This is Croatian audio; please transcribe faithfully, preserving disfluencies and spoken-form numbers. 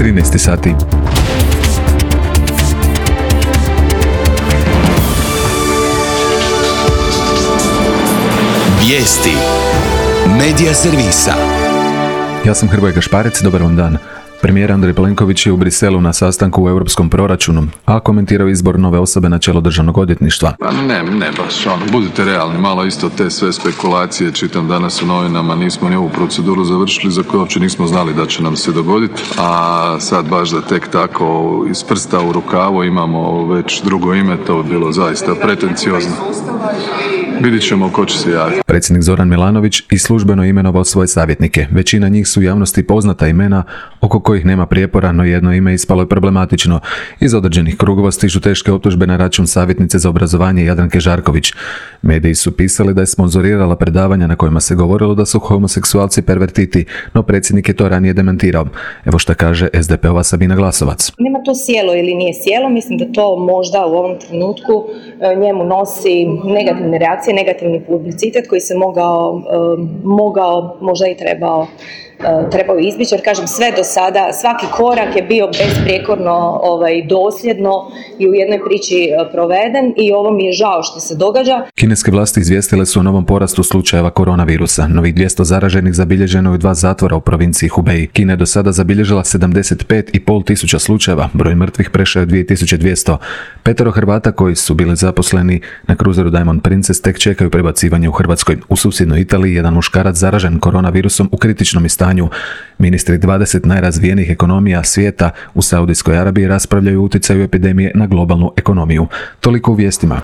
trinaest sati. Vijesti Medija servisa. Ja sam Hrvoje Gašparec, dobar vam dan. Premijer Andrej Plenković je u Briselu na sastanku u europskom proračunu, a komentirao izbor nove osobe na čelo državnog odvjetništva. Pa ne, ne baš, ono, budite realni, malo isto te sve spekulacije, čitam danas u novinama, nismo ni ovu proceduru završili za koju uopće nismo znali da će nam se dogoditi, a sad baš da tek tako iz prsta u rukavu imamo već drugo ime, to bi bilo zaista pretenciozno. Vidjet ćemo ko će se javiti. Predsjednik Zoran Milanović i službeno imenovao svoje savjetnike. Većina njih su u javnosti poznata imena oko kojih nema prijepora, no jedno ime ispalo je problematično. Iz određenih krugova stižu teške optužbe na račun savjetnice za obrazovanje Jadranke Žarković. Mediji su pisali da je sponzorirala predavanja na kojima se govorilo da su homoseksualci pervertiti, no predsjednik je to ranije demantirao. Evo šta kaže es de pe ova Sabina Glasovac. Nema to sjelo ili nije sjelo, mislim da to možda u ovom trenutku njemu nosi negativne reakcije, negativni publicitet koji se mogao, mogao možda i trebao trebao izbjeći, jer kažem sve do sada, svaki korak je bio besprijekorno ovaj, dosljedno i u jednoj priči proveden i ovo mi je žao što se događa. Kineske vlasti izvijestile su o novom porastu slučajeva koronavirusa. Novih dvjesto zaraženih zabilježeno je u dva zatvora u provinciji Hubei. Kina je do sada zabilježila sedamdeset pet i pol tisuća slučajeva, broj mrtvih prešao je dvije tisuće dvjesto. Petero Hrvata koji su bili zaposleni na kruzeru Diamond Princess tek čekaju prebacivanje u Hrvatskoj. U susjednoj Italiji jedan muškarac zaražen koronavirusom u kritičnom stanju. Ministri dvadeset najrazvijenijih ekonomija svijeta u Saudijskoj Arabiji raspravljaju o utjecaju epidemije na globalnu ekonomiju. Toliko u vijestima.